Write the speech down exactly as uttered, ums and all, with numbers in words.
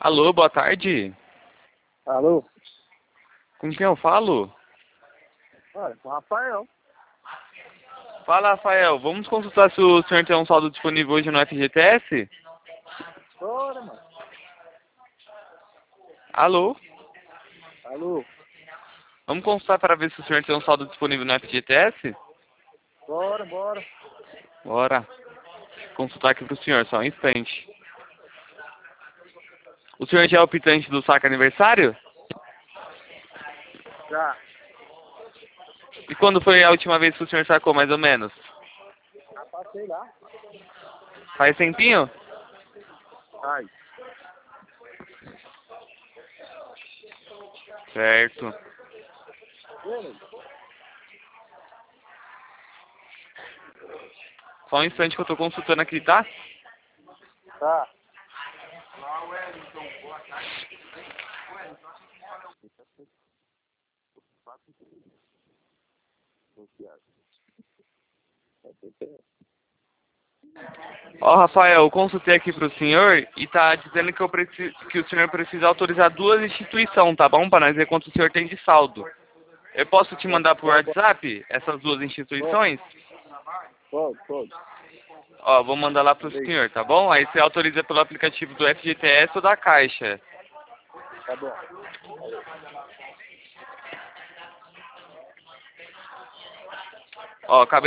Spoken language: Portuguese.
Alô, boa tarde. Alô? Com quem eu falo? Olha, com o Rafael. Fala, Rafael. Vamos consultar se o senhor tem um saldo disponível hoje no F G T S? Bora, mano. Alô? Alô? Vamos consultar para ver se o senhor tem um saldo disponível no F G T S? Bora, bora. Bora. Consultar aqui pro senhor, só um instante. O senhor já é o optante do saque aniversário? Já. E quando foi a última vez que o senhor sacou, mais ou menos? Já passei lá. Faz tempinho? Ai. Certo. Beleza. Só um instante que eu tô consultando aqui, tá? Tá. Ó, Rafael, eu consultei aqui pro senhor e tá dizendo que, eu preciso, que o senhor precisa autorizar duas instituições, tá bom? Para nós ver quanto o senhor tem de saldo. Eu posso te mandar por WhatsApp essas duas instituições? Pode, pode. Ó, vou mandar lá pro senhor, tá bom? Aí você autoriza pelo aplicativo do F G T S ou da Caixa. Tá bom. Ó, acabei